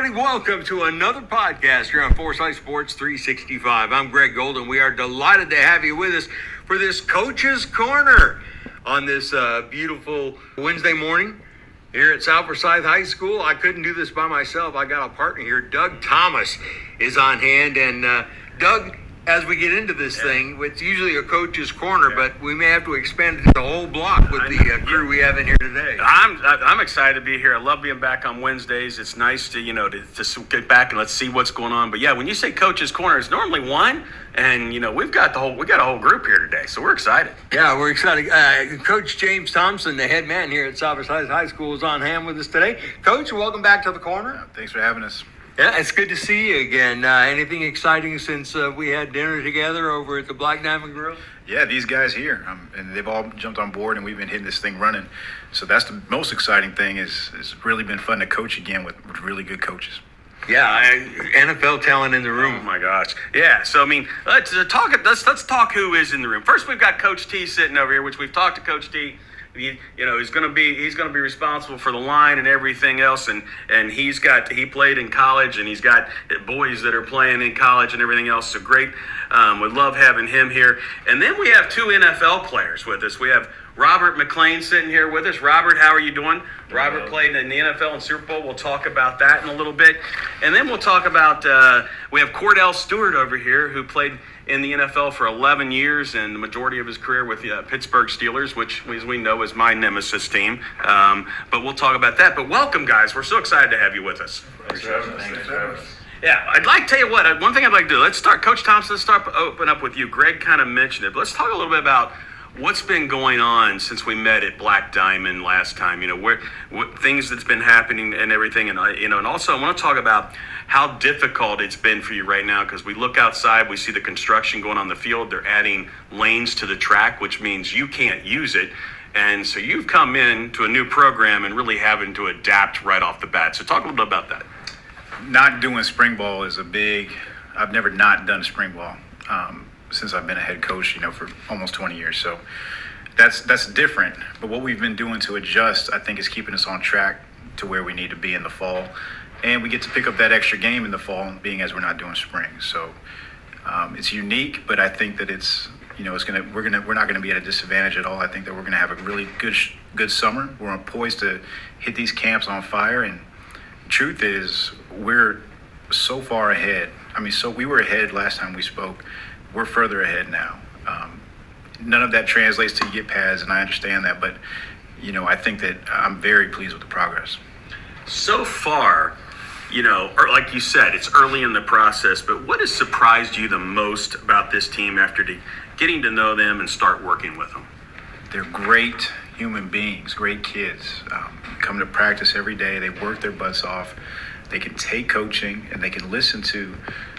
everybody. Welcome to another podcast here on Foresight Sports 365. I'm Greg Golden. We are delighted to have you with us for this Coach's Corner on this beautiful Wednesday morning here at South Forsyth High School. I couldn't do this by myself. I got a partner here. Doug Thomas is on hand. And Doug, as we get into this thing, it's usually a Coach's Corner, but we may have to expand it to the whole block with the crew we have in here today. I'm excited to be here. I love being back on Wednesdays. It's nice to to get back and let's see what's going on. But yeah, when you say Coach's Corner, it's normally one, and we got a whole group here today, so we're excited. Yeah, we're excited. Coach James Thompson, the head man here at South Forsyth High School, is on hand with us today. Coach, welcome back to the corner. Thanks for having us. Yeah, it's good to see you again. Anything exciting since we had dinner together over at the Black Diamond Grill? Yeah, these guys here, and they've all jumped on board, and we've been hitting this thing running. So that's the most exciting thing. It's really been fun to coach again with really good coaches. Yeah, NFL talent in the room. Oh my gosh, yeah. So I mean, let's talk who is in the room. First, we've got Coach T sitting over here, which we've talked to Coach T. He's going to be responsible for the line and everything else, and he played in college, and he's got boys that are playing in college and everything else. So great, we love having him here. And then we have two NFL players with us. We have Robert McClain sitting here with us. Robert, how are you doing? Robert played in the NFL and Super Bowl. We'll talk about that in a little bit, and then we'll talk about we have Cordell Stewart over here, who played in the NFL for 11 years and the majority of his career with the Pittsburgh Steelers, which, as we know, is my nemesis team. But we'll talk about that. But welcome, guys. We're so excited to have you with us. Thanks for having us. Yeah, I'd like to tell you what. One thing I'd like to do. Let's start, Coach Thompson. Let's open up with you. Greg kind of mentioned it, but let's talk a little bit about what's been going on since we met at Black Diamond last time. What things that's been happening and everything, and and also I want to talk about how difficult it's been for you right now, because we look outside, we see the construction going on the field. They're adding lanes to the track, which means you can't use it. And so you've come in to a new program and really having to adapt right off the bat. So talk a little bit about that. Not doing spring ball is I've never not done spring ball since I've been a head coach, for almost 20 years. So that's different. But what we've been doing to adjust, I think, is keeping us on track to where we need to be in the fall. And we get to pick up that extra game in the fall, being as we're not doing spring. So it's unique, but I think that we're not gonna be at a disadvantage at all. I think that we're gonna have a really good summer. We're poised to hit these camps on fire. And the truth is, we're so far ahead. So we were ahead last time we spoke. We're further ahead now. None of that translates to you get pads, and I understand that, but I think that I'm very pleased with the progress. So far, or like you said, it's early in the process, but what has surprised you the most about this team after getting to know them and start working with them? They're great human beings, great kids. Come to practice every day. They work their butts off. They can take coaching, and they can listen to,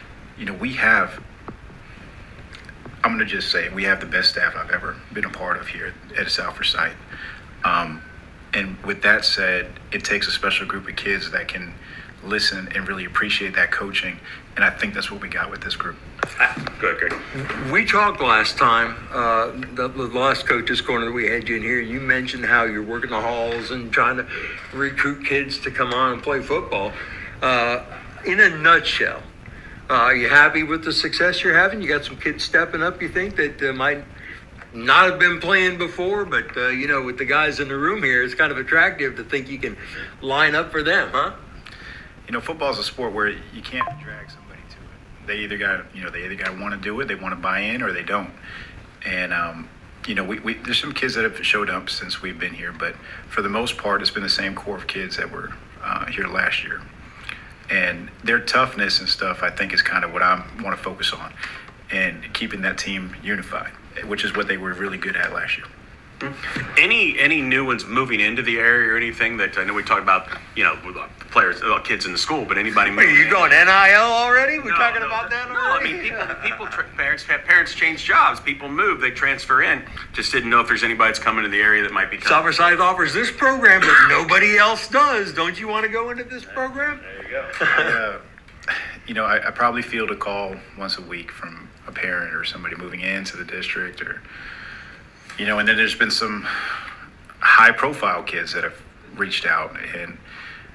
I'm going to just say we have the best staff I've ever been a part of here at South Forsyth. And with that said, it takes a special group of kids that can listen and really appreciate that coaching. And I think that's what we got with this group. Good. We talked last time, the last Coach's Corner that we had you in here. You mentioned how you're working the halls and trying to recruit kids to come on and play football. In a nutshell, are you happy with the success you're having? You got some kids stepping up, you think, that might not have been playing before, but, with the guys in the room here, it's kind of attractive to think you can line up for them, huh? Football is a sport where you can't drag somebody to it. They either got to want to do it, they want to buy in, or they don't. And, there's some kids that have showed up since we've been here, but for the most part, it's been the same core of kids that were here last year. And their toughness and stuff, I think, is kind of what I want to focus on, and keeping that team unified, which is what they were really good at last year. Any new ones moving into the area or anything that I know we talked about, players, kids in the school, but anybody moving? Are you going NIL already? We're talking about that already? Parents change jobs. People move. They transfer in. Just didn't know if there's anybody that's coming to the area that might be coming. South Forsyth offers this program, but nobody else does. Don't you want to go into this program? There you go. I probably field a call once a week from a parent or somebody moving into the district, or and then there's been some high-profile kids that have reached out, and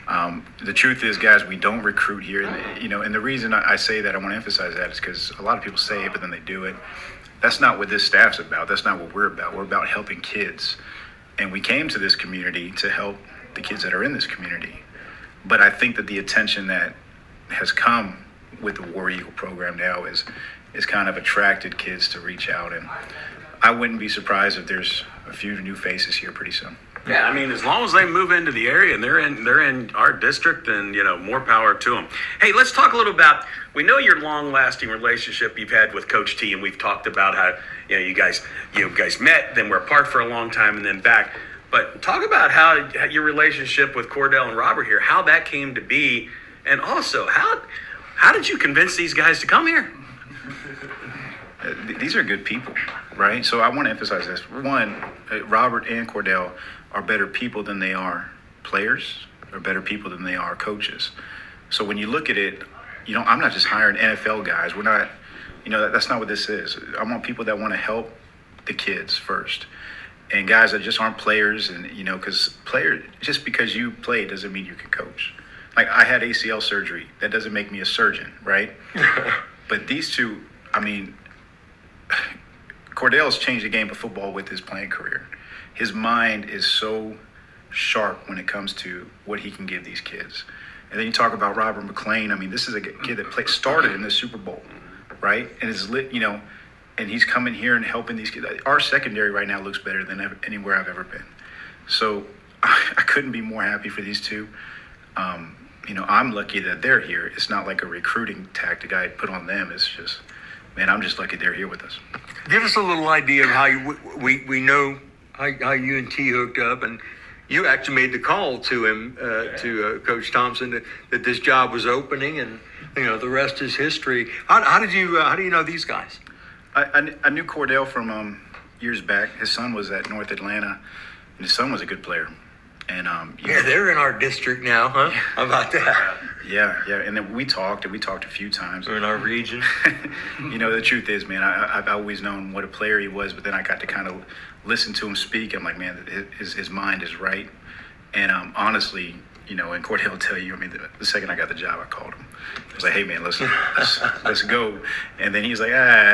The truth is, guys, we don't recruit here. And the reason I say that, I want to emphasize that, is because a lot of people say it, but then they do it. That's not what this staff's about. That's not what we're about. We're about helping kids. And we came to this community to help the kids that are in this community. But I think that the attention that has come with the War Eagle program now is kind of attracted kids to reach out. And I wouldn't be surprised if there's a few new faces here pretty soon. Yeah, I mean, as long as they move into the area and they're in our district, then more power to them. Hey, let's talk a little about. We know your long-lasting relationship you've had with Coach T, and we've talked about how you guys met, then were apart for a long time, and then back. But talk about how your relationship with Cordell and Robert here, how that came to be, and also how did you convince these guys to come here? These are good people, right? So I want to emphasize this. One, Robert and Cordell are better people than they are players, or better people than they are coaches. So when you look at it, I'm not just hiring NFL guys. We're not, that's not what this is. I want people that want to help the kids first. And guys that just aren't players, and, because just because you play doesn't mean you can coach. Like, I had ACL surgery. That doesn't make me a surgeon, right? But these two, Cordell's changed the game of football with his playing career. His mind is so sharp when it comes to what he can give these kids. And then you talk about Robert McClain. This is a kid that started in the Super Bowl, right? And is lit, and he's coming here and helping these kids. Our secondary right now looks better than anywhere I've ever been. So I couldn't be more happy for these two. I'm lucky that they're here. It's not like a recruiting tactic I put on them. It's just, man, I'm just lucky they're here with us. Give us a little idea of how we know how you and T hooked up, and you actually made the call to him, to Coach Thompson, that this job was opening, and the rest is history. How do you know these guys? I knew Cordell from years back. His son was at North Atlanta, and his son was a good player. And they're in our district now, huh? How about that? Yeah. And then we talked a few times. We're in our region. The truth is, man, I've always known what a player he was, but then I got to kind of listen to him speak. I'm like, man, his mind is right. And honestly, and Cordell will tell you, the second I got the job, I called him. I was like, hey, man, let's go. And then he's like,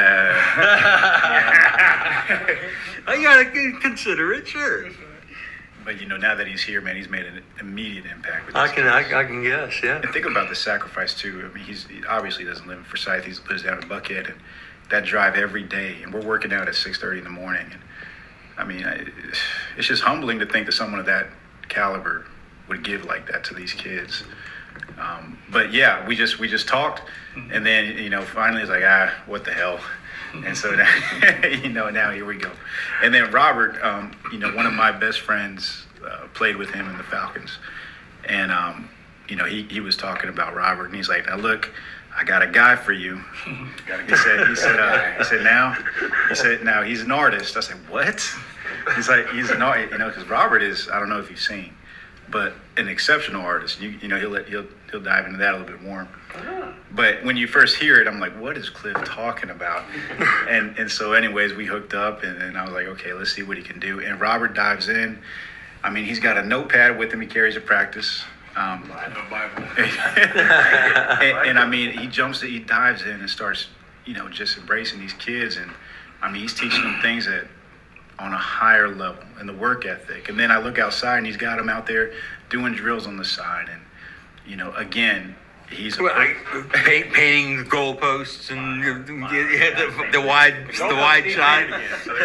I got to consider it, sure. But now that he's here, man, he's made an immediate impact. With I can guess, yeah. And think about the sacrifice too. He obviously doesn't live in Forsyth. He lives down in Buckhead, and that drive every day. And we're working out at 6:30 in the morning. And it's just humbling to think that someone of that caliber would give like that to these kids. But yeah, we just talked, and then finally it's like, what the hell. And so now, now here we go. And then Robert, one of my best friends played with him in the Falcons. And, he was talking about Robert, and he's like, now look, I got a guy for you. He said, now he's an artist. I said, what? He's like, he's an artist, because Robert is, I don't know if you've seen, but an exceptional artist. He'll dive into that a little bit more. But when you first hear it, I'm like, what is Cliff talking about? And so anyways, we hooked up, and I was like, okay, let's see what he can do. And Robert dives in. He's got a notepad with him. He carries at practice. And he dives in and starts, just embracing these kids. And he's teaching them things that on a higher level, and the work ethic. And then I look outside, and he's got them out there doing drills on the side. And, again, he's painting the goalposts and the wide side.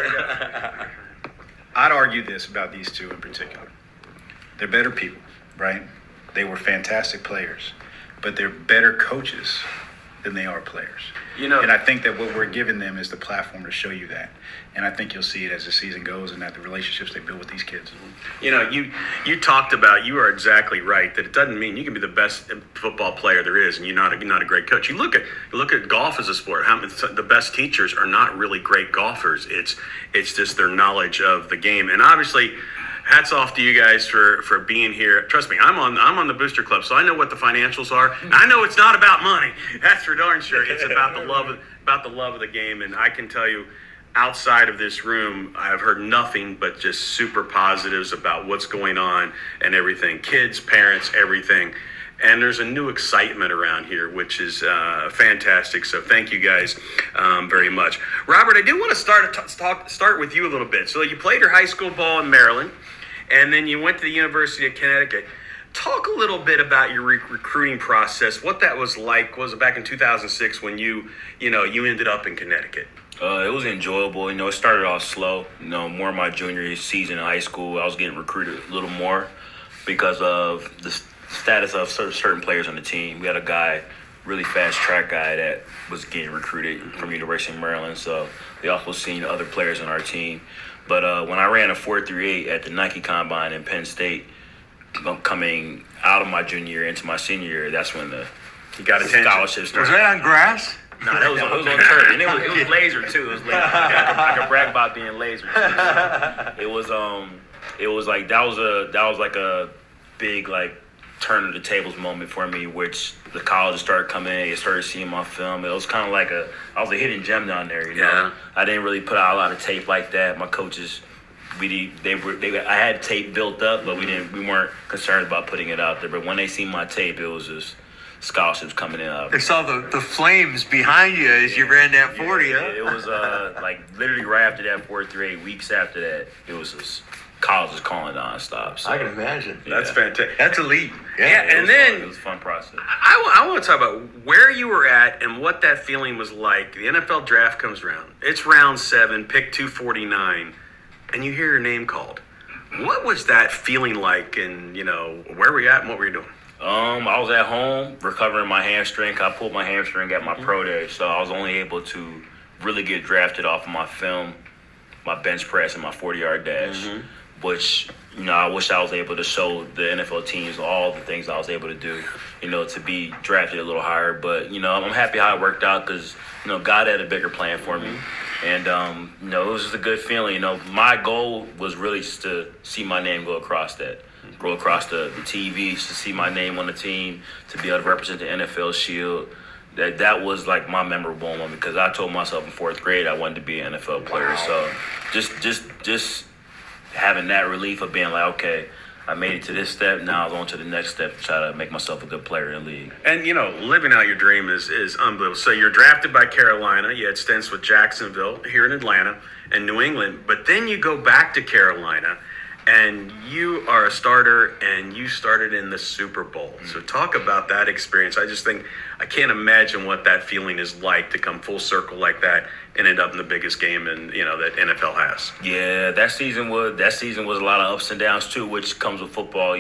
I'd argue this about these two in particular. They're better people, right? They were fantastic players, but they're better coaches than they are players. And I think that what we're giving them is the platform to show you that. And I think you'll see it as the season goes, and that the relationships they build with these kids. You talked about, you are exactly right, that it doesn't mean you can be the best football player there is and you're not a great coach. You look at golf as a sport. The best teachers are not really great golfers. It's just their knowledge of the game. And obviously, hats off to you guys for being here. Trust me, I'm on the Booster Club, so I know what the financials are. I know it's not about money. That's for darn sure. It's about the love of the game. And I can tell you, outside of this room, I've heard nothing but just super positives about what's going on and everything. Kids, parents, everything. And there's a new excitement around here, which is fantastic. So thank you guys very much. Robert, I do want to start with you a little bit. So you played your high school ball in Maryland, and then you went to the University of Connecticut. Talk a little bit about your recruiting process, what that was like. Was it back in 2006 when you ended up in Connecticut? It was enjoyable. It started off slow. More my junior season in high school, I was getting recruited a little more because of the status of certain players on the team. We had a guy, really fast track guy, that was getting recruited from University of Maryland. So they also seen other players on our team. But when I ran a 4.38 at the Nike Combine in Penn State, coming out of my junior year into my senior year, that's when you got attention. Scholarship started. Was that on grass? No, it was on turf, and it was laser too. It was laser. I could brag about being laser. It was like that was like a big like turn of the tables moment for me, which the colleges started coming in, they started seeing my film. It was kind of like I was a hidden gem down there. Yeah. I didn't really put out a lot of tape like that. My coaches, I had tape built up, but we weren't concerned about putting it out there. But when they seen my tape, it was just scholarships coming in. They saw the flames behind you as you ran that 40, huh? It was like literally right after that 4.38, weeks after that, it was just colleges calling nonstop. So, I can imagine. That's fantastic. That's elite. And then it was a fun process. I want to talk about where you were at and what that feeling was like. The NFL draft comes around. It's round 7, pick 249, and you hear your name called. What was that feeling like, and where were you at and what were you doing? I was at home recovering my hamstring. I pulled my hamstring at my pro day, so I was only able to really get drafted off of my film, my bench press, and my 40-yard dash, which, I wish I was able to show the NFL teams all the things I was able to do, to be drafted a little higher. But, I'm happy how it worked out because, God had a bigger plan for me. And, it was just a good feeling. My goal was really just to see my name go across the TV, to see my name on the team, to be able to represent the NFL Shield. That was like my memorable moment because I told myself in 4th grade I wanted to be an NFL player. Wow. So just having that relief of being like, okay, I made it to this step, now I was on to the next step to try to make myself a good player in the league. And, living out your dream is unbelievable. So you're drafted by Carolina. You had stints with Jacksonville here in Atlanta and New England. But then you go back to Carolina, and you are a starter, and you started in the Super Bowl. So talk about that experience. I can't imagine what that feeling is like to come full circle like that and end up in the biggest game that NFL has. Yeah, that season was a lot of ups and downs too, which comes with football.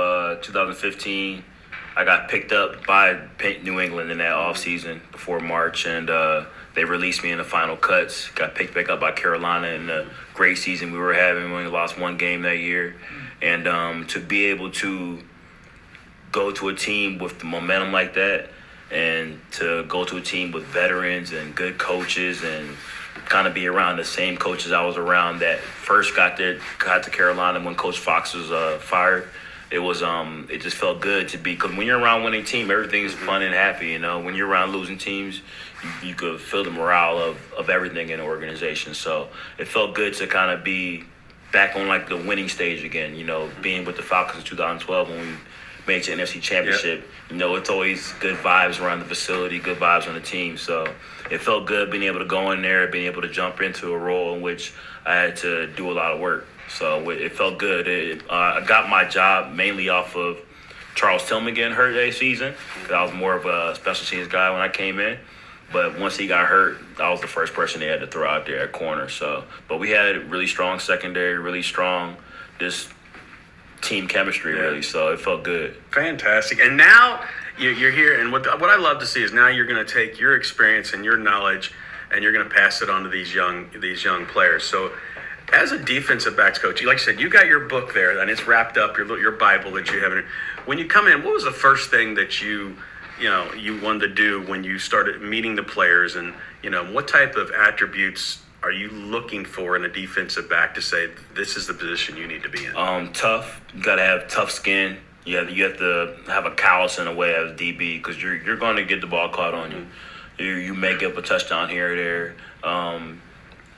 2015, I got picked up by New England in that offseason before March, and they released me in the final cuts. Got picked back up by Carolina in the great season we were having. We only lost one game that year. And to be able to go to a team with the momentum like that, and to go to a team with veterans and good coaches and kind of be around the same coaches I was around that first got to Carolina when Coach Fox was fired. It just felt good to be, because when you're around winning team, everything's fun and happy. When you're around losing teams, you could feel the morale of everything in the organization. So it felt good to kind of be back on like the winning stage again. Being with the Falcons in 2012 when we made it to NFC Championship. Yep. It's always good vibes around the facility, good vibes on the team. So it felt good being able to go in there, being able to jump into a role in which I had to do a lot of work. So it felt good. I got my job mainly off of Charles Tillman getting hurt that season, because I was more of a special teams guy when I came in. But once he got hurt, I was the first person they had to throw out there at corner. But we had really strong secondary, really strong just team chemistry, really. So it felt good. Fantastic. And now you're here, and what I love to see is now you're going to take your experience and your knowledge, and you're going to pass it on to these young players. So as a defensive backs coach, like I said, you got your book there, and it's wrapped up, your Bible that you have. When you come in, what was the first thing that you wanted to do when you started meeting the players, and what type of attributes are you looking for in a defensive back to say this is the position you need to be in? Tough. You got to have tough skin. You have to have a callous in a way as DB, because you're going to get the ball caught on you. You may give up a touchdown here or there.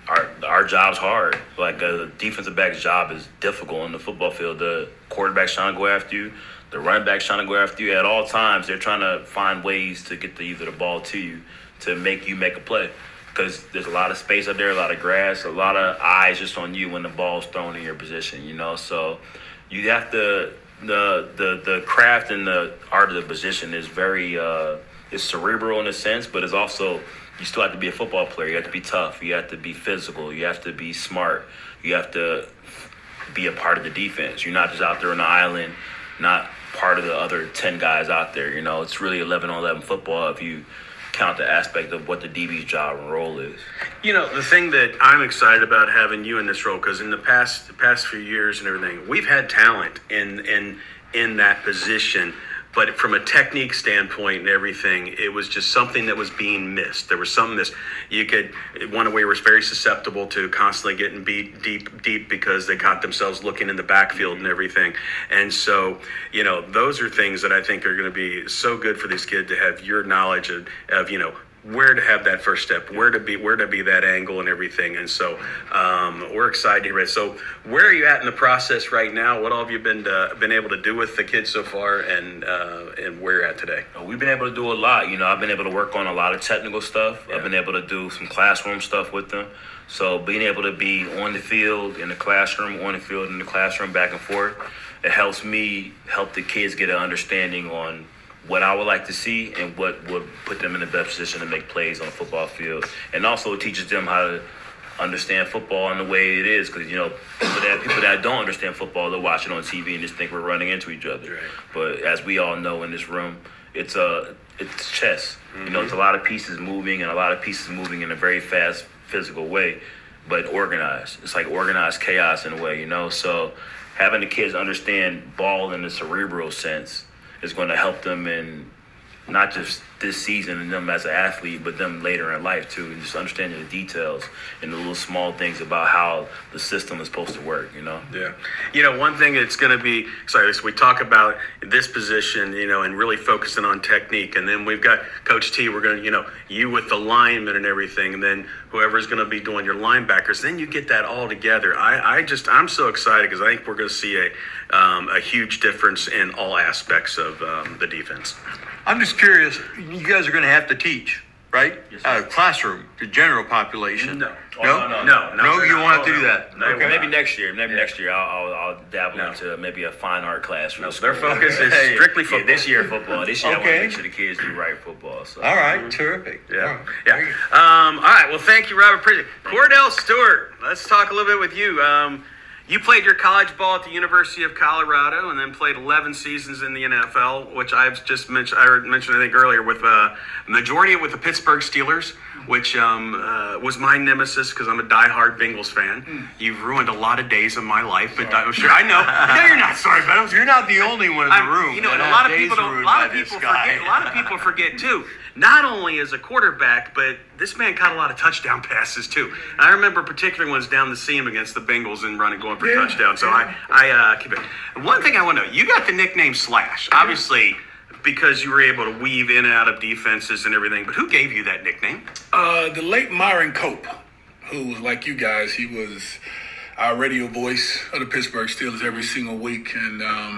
our job's hard. Like the defensive back's job is difficult on the football field. The quarterback's trying to go after you. The running back's trying to go after you. At all times, they're trying to find ways to get either the ball to you to make you make a play. Because there's a lot of space up there, a lot of grass, a lot of eyes just on you when the ball's thrown in your position, you know. So you have to the craft and the art of the position is very it's cerebral in a sense, but it's also you still have to be a football player. You have to be tough. You have to be physical. You have to be smart. You have to be a part of the defense. You're not just out there on the island, not part of the other 10 guys out there. You know, it's really 11-on-11 football if you count the aspect of what the DB's job and role is. You know, the thing that I'm excited about having you in this role, because in the past few years and everything, we've had talent in that position, but from a technique standpoint and everything, it was just something that was being missed. There was something missed. One away was very susceptible to constantly getting beat deep because they caught themselves looking in the backfield and everything. And so, you know, those are things that I think are going to be so good for this kid to have your knowledge of you know, where to have that first step, where to be that angle and everything. And so we're excited. Right? So where are you at in the process right now? What all have you been able to do with the kids so far, and where you're at today? We've been able to do a lot. You know, I've been able to work on a lot of technical stuff. Yeah. I've been able to do some classroom stuff with them. So being able to be on the field, in the classroom, on the field, in the classroom, back and forth, it helps me help the kids get an understanding on what I would like to see and what would put them in the best position to make plays on the football field. And also it teaches them how to understand football in the way it is, because, you know, people that don't understand football, they'll watch it on TV and just think we're running into each other. Right. But as we all know in this room, it's chess. Mm-hmm. You know, it's a lot of pieces moving and a lot of pieces moving in a very fast, physical way, but organized. It's like organized chaos in a way, you know. So having the kids understand ball in the cerebral sense is going to help them in not just this season and them as an athlete, but them later in life too, and just understanding the details and the little small things about how the system is supposed to work, you know? Yeah. You know, one thing that's going to be exciting is we talk about this position, you know, and really focusing on technique. And then we've got Coach T, we're going to, you know, you with the linemen and everything, and then whoever's going to be doing your linebackers, then you get that all together. I'm so excited because I think we're going to see a huge difference in all aspects of the defense. I'm just curious, you guys are going to have to teach, right? Yes, Classroom, the general population. No. No, you won't have to do that. No. Okay. Maybe next year. Next year I'll dabble into maybe a fine art class. No, their focus is strictly football. This year football. This year I want Okay. to make sure the kids do right football. So. All right, terrific. Yeah. All right. All right. Well, thank you, Robert. Appreciate it. Cordell Stewart, let's talk a little bit with you. You played your college ball at the University of Colorado and then played 11 seasons in the NFL, which I've just mentioned, I think earlier, with majority with the Pittsburgh Steelers, which was my nemesis because I'm a diehard Bengals fan. You've ruined a lot of days of my life, but I'm sure I know. No, you're not sorry, but You're not the only one in the room. You know, and that a lot had of days people don't. A ruined lot by of this people guy. forget. A lot of people forget too. Not only as a quarterback, but this man caught a lot of touchdown passes too. And I remember particularly ones down the seam against the Bengals and going for touchdowns. So I keep it. One thing I want to know: you got the nickname Slash, obviously, because you were able to weave in and out of defenses and everything. But who gave you that nickname? The late Myron Cope, who was like you guys, he was our radio voice of the Pittsburgh Steelers every single week. And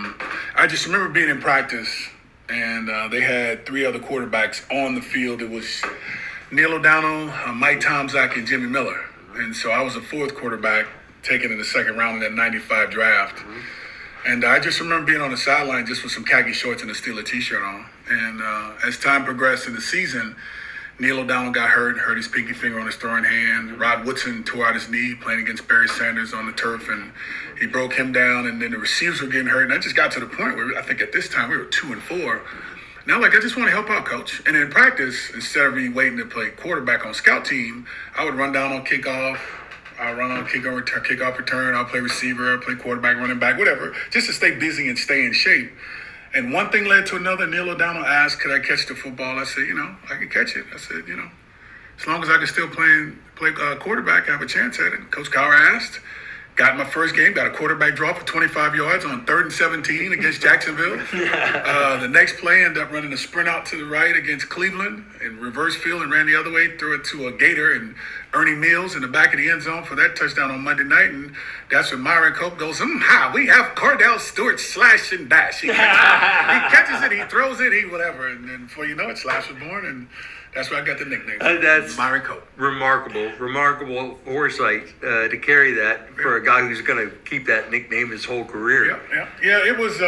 I just remember being in practice, and they had three other quarterbacks on the field. It was Neil O'Donnell, Mike Tomczak, and Jimmy Miller. And so I was the fourth quarterback taken in the second round in that 95 draft. And I just remember being on the sideline just with some khaki shorts and a Steeler t-shirt on. And as time progressed in the season, Neil O'Donnell got hurt his pinky finger on his throwing hand. Rod Woodson tore out his knee playing against Barry Sanders on the turf, and he broke him down. And then the receivers were getting hurt. And I just got to the point where I think at this time we were 2-4. Now, I just want to help out, Coach. And in practice, instead of me waiting to play quarterback on scout team, I would run down on kickoff. I'll run on kickoff return. I'll play receiver. I'll play quarterback, running back, whatever, just to stay busy and stay in shape. And one thing led to another. Neil O'Donnell asked, could I catch the football? I said, I can catch it. I said, as long as I can still play quarterback, I have a chance at it. Coach Cowher asked, got my first game, got a quarterback draw for 25 yards on 3rd and 17 against Jacksonville. The next play, ended up running a sprint out to the right against Cleveland in reverse field and ran the other way, threw it to a Gator and Ernie Mills in the back of the end zone for that touchdown on Monday night. And that's when Myron Cope goes, we have Cordell Stewart slash and dash. He catches it, he throws it, he whatever. And then before you know it, Slash was born, and that's where I got the nickname. That's Myron Cope. Remarkable foresight to carry that for a guy who's going to keep that nickname his whole career. Yeah. It was,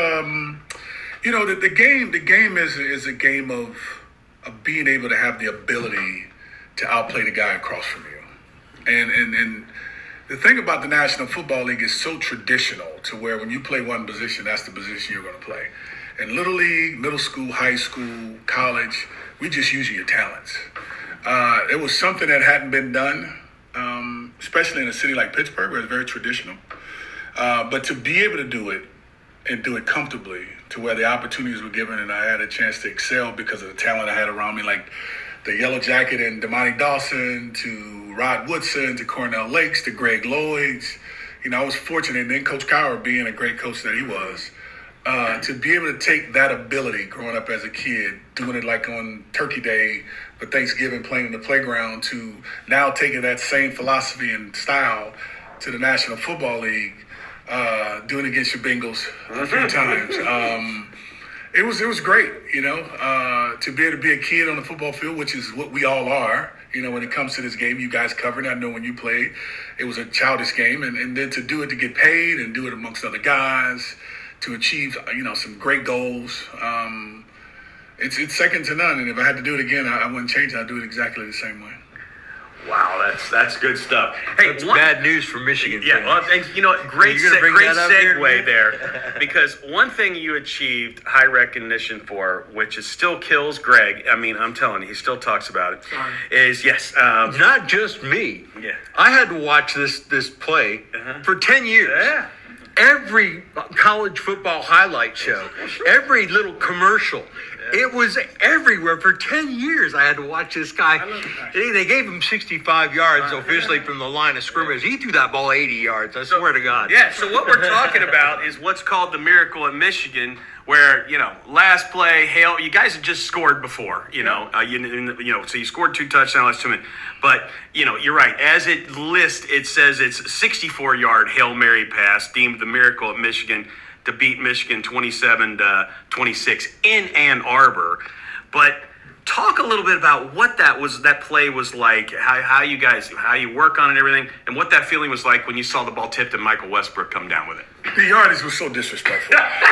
the game is a game of being able to have the ability to outplay the guy across from you. And the thing about the National Football League is so traditional to where when you play one position, that's the position you're going to play. In Little League, middle school, high school, college, we just use your talents. It was something that hadn't been done, especially in a city like Pittsburgh, where it's very traditional. But to be able to do it and do it comfortably to where the opportunities were given and I had a chance to excel because of the talent I had around me, like the Yellow Jacket and Damani Dawson to Rod Woodson to Cornell Lakes to Greg Lloyds. I was fortunate, and then Coach Cowher being a great coach that he was, to be able to take that ability growing up as a kid, doing it like on Turkey Day for Thanksgiving, playing in the playground, to now taking that same philosophy and style to the National Football League, doing it against your Bengals a few times. It was great, to be able to be a kid on the football field, which is what we all are. When it comes to this game, you guys covered it. I know when you played, it was a childish game, and then to do it to get paid and do it amongst other guys, to achieve, some great goals. It's second to none. And if I had to do it again, I wouldn't change it. I'd do it exactly the same way. Wow, that's good stuff. Hey, That's bad news for Michigan Yeah, fans. well, and you know what? Great segue there, because one thing you achieved high recognition for, which is still kills Greg. I mean, I'm telling you, he still talks about it. Sorry. Is yes, Not just me. Yeah. I had to watch this play for 10 years. Yeah. Every college football highlight show, every little commercial. It was everywhere for 10 years. I had to watch this guy. They gave him 65 yards officially from the line of scrimmage. He threw that ball 80 yards. I swear to God. Yeah, so what we're talking about is what's called the miracle at Michigan, where, last play, hail, you guys had just scored before, so you scored 2 touchdowns last 2 minutes. But, you're right. As it lists, it says it's 64-yard Hail Mary pass, deemed the miracle at Michigan, to beat Michigan 27-26 in Ann Arbor. But talk a little bit about what that play was like, how you work on it and everything, and what that feeling was like when you saw the ball tipped and Michael Westbrook come down with it. The yardage was so disrespectful.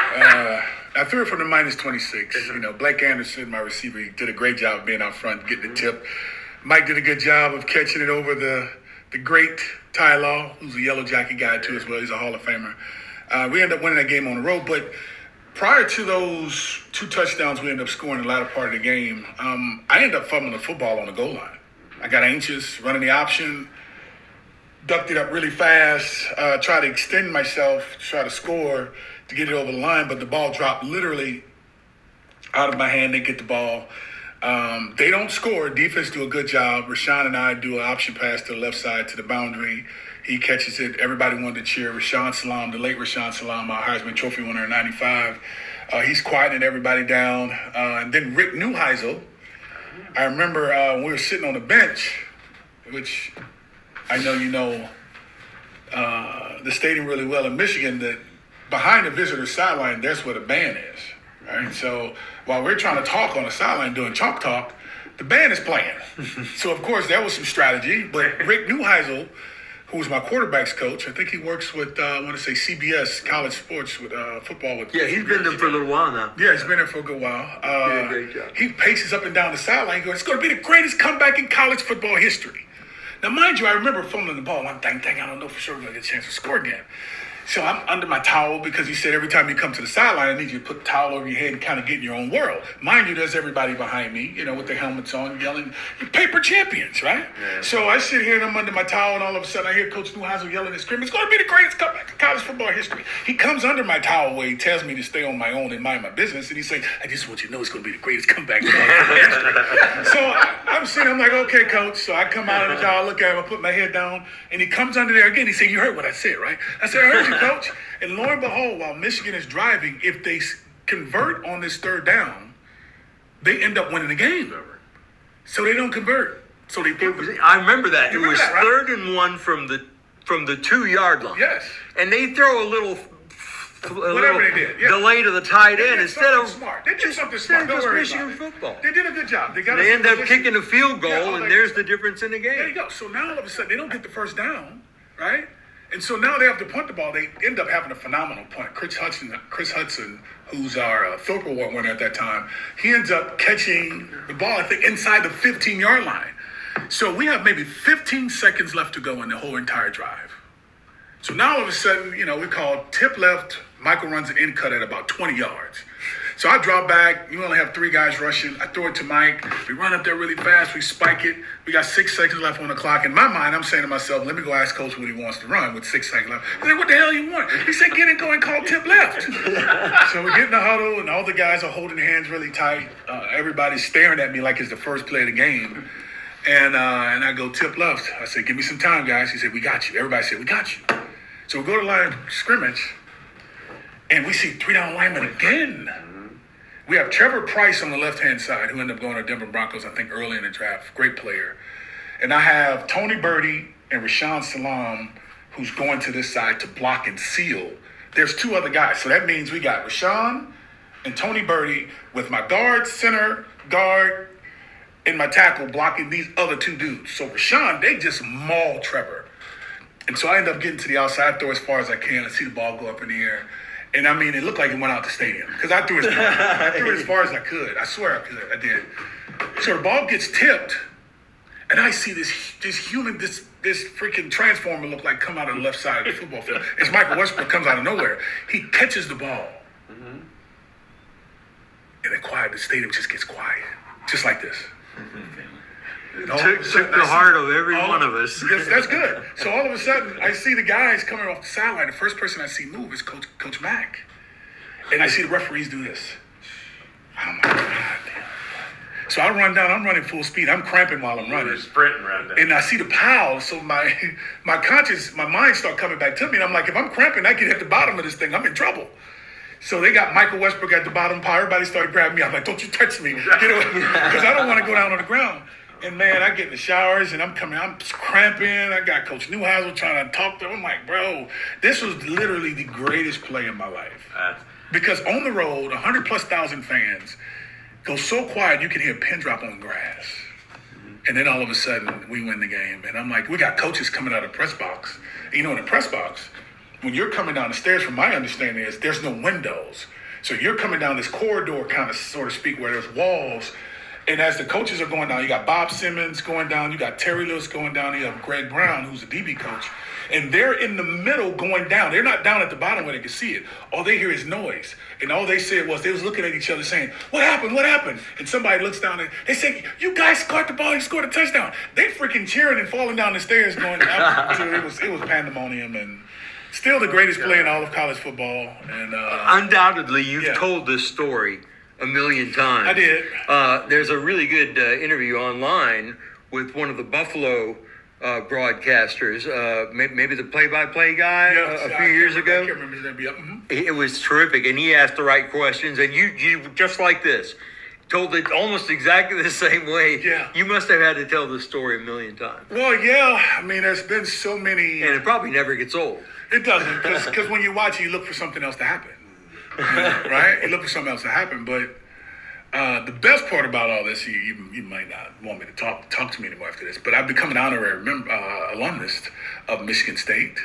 I threw it from the -26. Blake Anderson, my receiver, he did a great job being out front, getting the tip. Mike did a good job of catching it over the great Ty Law, who's a Yellow Jacket guy too as well. He's a Hall of Famer. We ended up winning that game on the road, but prior to those 2 touchdowns we ended up scoring in the latter part of the game, I ended up fumbling the football on the goal line. I got anxious, running the option, ducked it up really fast, tried to extend myself, try to score to get it over the line, but the ball dropped literally out of my hand. They get the ball. They don't score. Defense do a good job. Rashawn and I do an option pass to the left side to the boundary. He catches it. Everybody wanted to cheer. Rashawn Salam, the late Rashawn Salam, our Heisman Trophy winner in '95. He's quieting everybody down. And then Rick Neuheisel. I remember when we were sitting on the bench, which I know the stadium really well in Michigan, that behind the visitor sideline, that's where the band is. Right? So while we're trying to talk on the sideline doing chalk talk, the band is playing. So, of course, that was some strategy. But Rick Neuheisel, who was my quarterback's coach, I think he works with, I want to say CBS College Sports with football. Yeah, he's been there for a little while now. Yeah, he's been there for a good while. Did a great job. He paces up and down the sideline. He goes, "It's going to be the greatest comeback in college football history." Now, mind you, I remember fumbling the ball. I'm thinking, I don't know for sure we're going to get a chance to score again. So I'm under my towel because he said every time you come to the sideline, I need you to put the towel over your head and kind of get in your own world. Mind you, there's everybody behind me, with their helmets on, yelling, "You're paper champions," right? Yeah. So I sit here and I'm under my towel, and all of a sudden I hear Coach Neuheisel yelling and screaming, "It's going to be the greatest comeback in college football history." He comes under my towel where he tells me to stay on my own and mind my business, and he says, "I just want you to know it's going to be the greatest comeback in college football history." So I'm sitting, I'm like, "Okay, Coach." So I come out of the towel, look at him, I put my head down, and he comes under there again. He said, "You heard what I said, right?" I said, "I heard you, Coach." And lo and behold, while Michigan is driving, if they convert on this third down, they end up winning the game. So they don't convert. So they I remember that. It was that, right? 3rd and 1 from the 2-yard line. Yes. And they throw a little whatever they did. Yeah. delay to the tight end instead of smart. They did something smart. just Don't worry Michigan about it. football. They did a good job. They end up kicking a field goal, Yeah, and there's the difference in the game. There you go. So now all of a sudden they don't get the first down, right? And so now they have to punt the ball. They end up having a phenomenal punt. Chris Hudson, who's our Thorpe Award winner at that time, he ends up catching the ball, I think, inside the 15-yard line. So we have maybe 15 seconds left to go in the whole entire drive. So now all of a sudden, we call tip left. Michael runs an in cut at about 20 yards. So I drop back. You only have 3 guys rushing. I throw it to Mike. We run up there really fast. We spike it. We got 6 seconds left on the clock. In my mind, I'm saying to myself, let me go ask Coach what he wants to run with 6 seconds left. I said, "What the hell you want?" He said, "Get in, go and call tip left." So we get in the huddle, and all the guys are holding hands really tight. Everybody's staring at me like it's the first play of the game. And I go, "Tip left." I said, "Give me some time, guys." He said, "We got you." Everybody said, "We got you." So we go to the line of scrimmage, and we see 3 down linemen again. We have Trevor Price on the left-hand side, who ended up going to Denver Broncos, I think, early in the draft. Great player. And I have Tony Birdie and Rashawn Salam, who's going to this side to block and seal. There's 2 other guys. So that means we got Rashawn and Tony Birdie with my guard, center, guard, and my tackle blocking these other 2 dudes. So Rashawn, they just maul Trevor. And so I end up getting to the outside, I throw as far as I can. I see the ball go up in the air. And I mean, it looked like it went out the stadium because I threw it as far as I could. I swear I could. I did. So the ball gets tipped, and I see this freaking transformer look like come out of the left side of the football field. It's Michael Westbrook comes out of nowhere. He catches the ball, and the stadium just gets quiet, just like this. Took the heart of every one of us. That's good. So all of a sudden, I see the guys coming off the sideline. The first person I see move is Coach Mack. And I see the referees do this. I'm like, God damn. So I run down. I'm running full speed. I'm cramping while I'm running. Sprinting right there. And I see the pile. So my mind start coming back to me. And I'm like, if I'm cramping, I get at the bottom of this thing. I'm in trouble. So they got Michael Westbrook at the bottom pile. Everybody started grabbing me. I'm like, "Don't you touch me. Get away." Because I don't want to go down on the ground. And man, I get in the showers and I'm cramping. I got Coach Neuheisel trying to talk to him. I'm like, bro, this was literally the greatest play in my life. Because on the road, 100,000+ fans go so quiet you can hear a pin drop on grass. And then all of a sudden we win the game. And I'm like, we got coaches coming out of the press box. And in the press box, when you're coming down the stairs, from my understanding is there's no windows. So you're coming down this corridor kind of, so to speak, where there's walls. And as the coaches are going down, you got Bob Simmons going down, you got Terry Lewis going down, you have Greg Brown, who's a DB coach. And they're in the middle going down. They're not down at the bottom where they can see it. All they hear is noise. And all they said was, they was looking at each other saying, "What happened? What happened?" And somebody looks down and they say, "You guys caught the ball, you scored a touchdown." They freaking cheering and falling down the stairs going out. So it was pandemonium, and still the greatest play in all of college football. And undoubtedly, you've told this story a million times. I did. There's a really good interview online with one of the Buffalo broadcasters, maybe the play-by-play guy a few years ago. I can't remember his name. Mm-hmm. It was terrific, and he asked the right questions, and you just like this, told it almost exactly the same way. Yeah. You must have had to tell this story a million times. Well, yeah. I mean, there's been so many. And it probably never gets old. It doesn't, because when you watch it, you look for something else to happen. Right? You look for something else to happen, but the best part about all this, you might not want me to talk to me anymore after this, but I've become an honorary alumnus of Michigan State,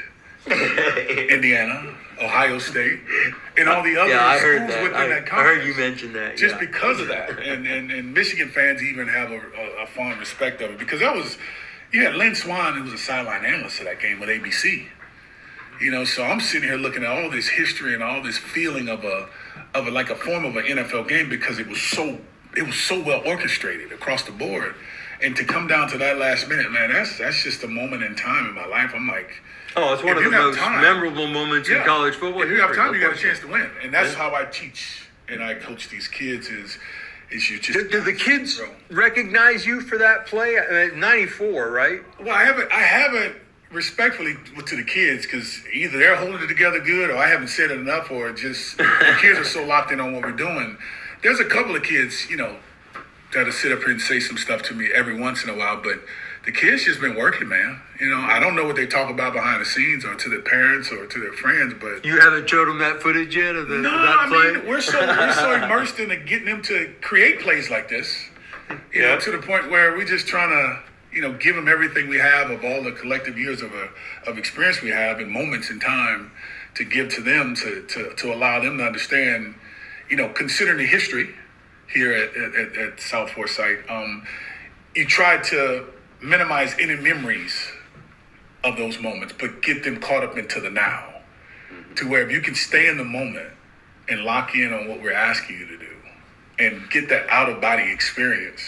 Indiana, Ohio State, and all the other schools within that conference. I heard you mention that. Just because of that. And Michigan fans even have a fond respect of it, because you had Lynn Swan, who was a sideline analyst of that game with ABC. So I'm sitting here looking at all this history and all this feeling of a like a form of an NFL game because it was so well orchestrated across the board. And to come down to that last minute, man, that's just a moment in time in my life. I'm like, oh, it's one of the most memorable moments in college football. If you have time, you got a chance to win. And that's how I teach and I coach these kids is you just. Do the kids recognize you for that play? 94, right? Well, I haven't respectfully to the kids because either they're holding it together good or I haven't said it enough or just the kids are so locked in on what we're doing. There's a couple of kids, that'll sit up here and say some stuff to me every once in a while, but the kids just been working, man. I don't know what they talk about behind the scenes or to their parents or to their friends, but you haven't showed them that footage yet of that play? Mean, we're so immersed into getting them to create plays like this, to the point where we're just trying to, give them everything we have of all the collective years of experience we have and moments in time to give to them to allow them to understand, considering the history here at South Forsyth, you try to minimize any memories of those moments, but get them caught up into the now, to where if you can stay in the moment and lock in on what we're asking you to do and get that out-of-body experience,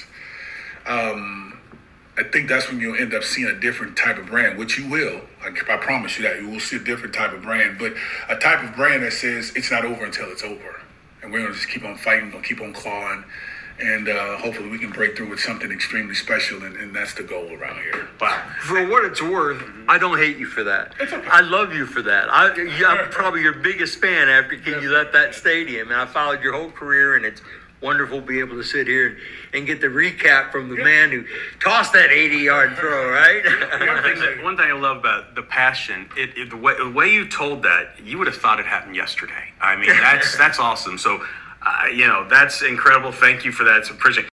I think that's when you'll end up seeing a different type of brand, which you will. I promise you that. You will see a different type of brand, but a type of brand that says it's not over until it's over. And we're going to just keep on fighting, going to keep on clawing, and hopefully we can break through with something extremely special, and that's the goal around here. Wow. For what it's worth, I don't hate you for that. It's okay. I love you for that. I'm probably your biggest fan after you left that stadium, and I followed your whole career, and it's wonderful to be able to sit here and get the recap from the man who tossed that 80-yard throw, right? One thing I love about the passion, the way you told that, you would have thought it happened yesterday. I mean, that's awesome. So, that's incredible. Thank you for that. It's appreciated.